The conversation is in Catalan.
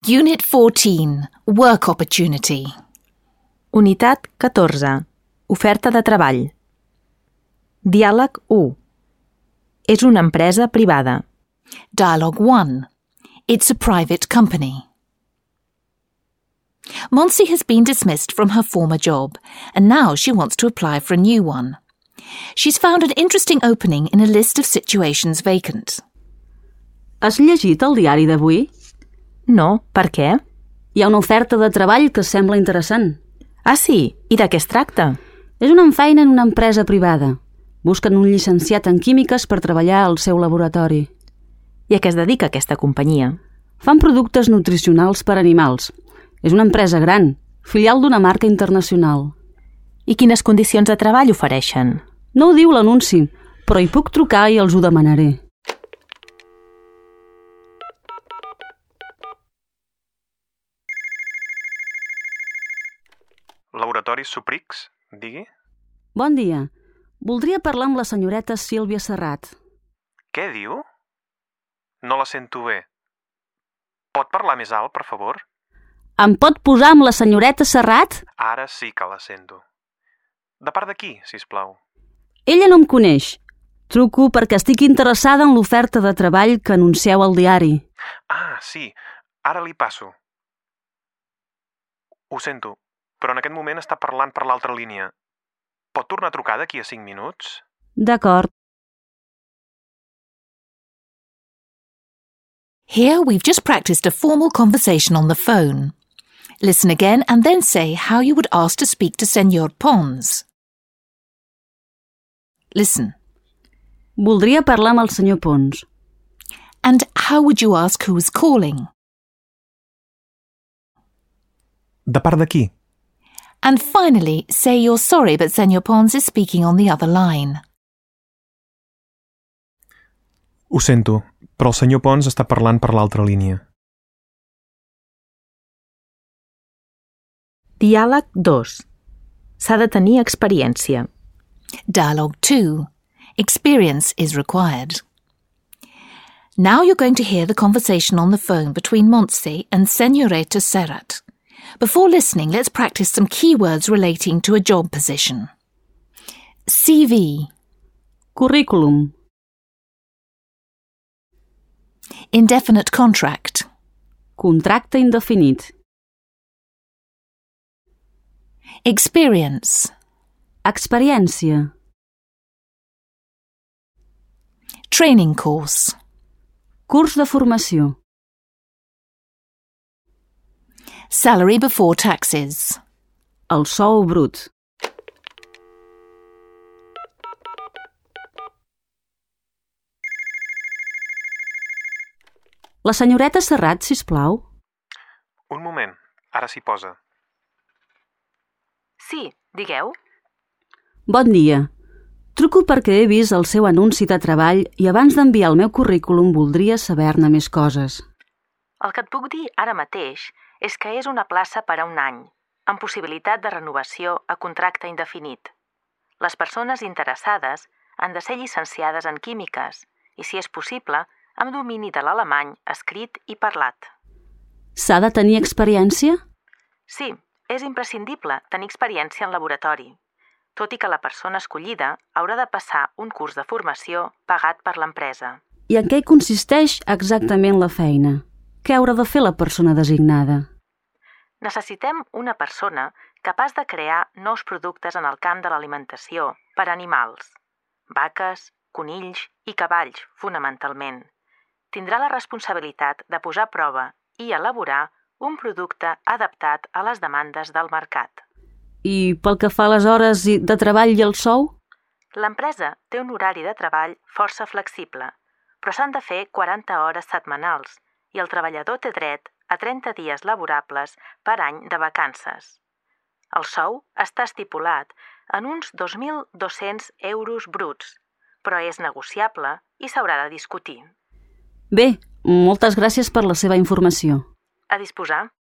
Unit 14. Work Opportunity. Unitat 14. Oferta de treball. Diàleg 1. És una empresa privada. Dialogue 1. It's a private company. Monsi has been dismissed from her former job, and now she wants to apply for a new one. She's found an interesting opening in a list of situations vacant. Has llegit el diari d'avui? No, per què? Hi ha una oferta de treball que sembla interessant. Ah, sí? I de què es tracta? És una feina en una empresa privada. Busquen un llicenciat en químiques per treballar al seu laboratori. I a què es dedica aquesta companyia? Fan productes nutricionals per animals. És una empresa gran, filial d'una marca internacional. I quines condicions de treball ofereixen? No ho diu l'anunci, però hi puc trucar i els ho demanaré. Laboratoris Suprix, digui? Bon dia. Voldria parlar amb la senyoreta Sílvia Serrat. Què diu? No la sento bé. Pot parlar més alt, per favor? Em pot posar amb la senyoreta Serrat? Ara sí que la sento. De part d'aquí, sisplau. Ella no em coneix. Truco perquè estic interessada en l'oferta de treball que anuncieu al diari. Ah, sí. Ara li passo. Ho sento, però en aquest moment està parlant per l'altra línia. Pot tornar a trucar d'aquí a 5 minuts? D'acord. Here we've just practiced a formal conversation on the phone. Listen again and then say how you would ask to speak to Senor Pons. Listen. Voldria parlar amb el senyor Pons. And how would you ask who was calling? De part d'aquí. And finally, say you're sorry but Senor Pons is speaking on the other line. Ho sento, però el senyor Pons està parlant per l'altra línia. Diàleg 2. S'ha de tenir experiència. Dialogue 2. Experience is required. Now you're going to hear the conversation on the phone between Monsi and Senorita Serrat. Before listening, let's practice some keywords relating to a job position. CV. Currículum. Indefinite contract. Contracte indefinit. Experience. Experiència. Training course. Curs de formació. Salary before taxes. El sou brut. La senyoreta Serrat, sisplau. Un moment, ara s'hi posa. Sí, digueu. Bon dia. Truco perquè he vist el seu anunci de treball i abans d'enviar el meu currículum voldria saber-ne més coses. El que et puc dir ara mateix és que és una plaça per a un any, amb possibilitat de renovació a contracte indefinit. Les persones interessades han de ser llicenciades en químiques i, si és possible, amb domini de l'alemany escrit i parlat. S'ha de tenir experiència? Sí, és imprescindible tenir experiència en laboratori, tot i que la persona escollida haurà de passar un curs de formació pagat per l'empresa. I en què consisteix exactament la feina? Què haurà de fer la persona designada? Necessitem una persona capaç de crear nous productes en el camp de l'alimentació per a animals, vaques, conills i cavalls, fonamentalment. Tindrà la responsabilitat de posar a prova i elaborar un producte adaptat a les demandes del mercat. I pel que fa a les hores de treball i el sou? L'empresa té un horari de treball força flexible, però s'han de fer 40 hores setmanals i el treballador té dret a 30 dies laborables per any de vacances. El sou està estipulat en uns 2.200 euros bruts, però és negociable i s'haurà de discutir. Bé, moltes gràcies per la seva informació. A disposar.